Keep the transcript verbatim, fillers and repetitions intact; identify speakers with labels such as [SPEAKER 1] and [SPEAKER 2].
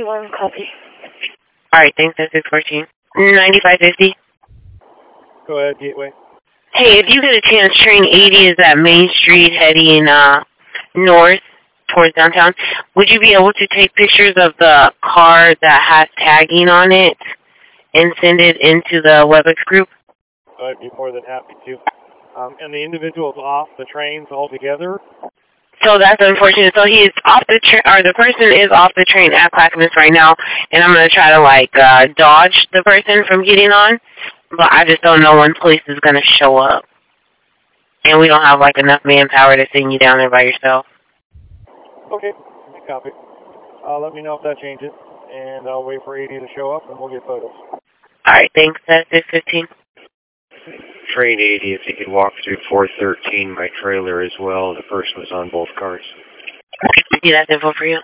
[SPEAKER 1] ninety-one, copy.
[SPEAKER 2] Alright, thanks, that's six fourteen. ninety-five fifty.
[SPEAKER 3] Go ahead, Gateway.
[SPEAKER 2] Hey, if you get a chance, train eighty is at Main Street heading uh, north towards downtown. Would you be able to take pictures of the car that has tagging on it and send it into the WebEx group?
[SPEAKER 3] I'd be more than happy to. Um, and the individual's off the trains altogether?
[SPEAKER 2] So that's unfortunate. So he's off the train, or the person is off the train at Clackamas right now, and I'm going to try to, like, uh, dodge the person from getting on, but I just don't know when police is going to show up. And we don't have, like, enough manpower to send you down there by yourself.
[SPEAKER 3] Okay, copy. Uh, let me know if that changes, and I'll wait for eighty to show up, and we'll get photos.
[SPEAKER 2] All right, thanks. That's six fifteen.
[SPEAKER 4] Train eighty, if you could walk through four thirteen, my trailer as well. The person was on both cars.
[SPEAKER 2] Okay, that's info for you.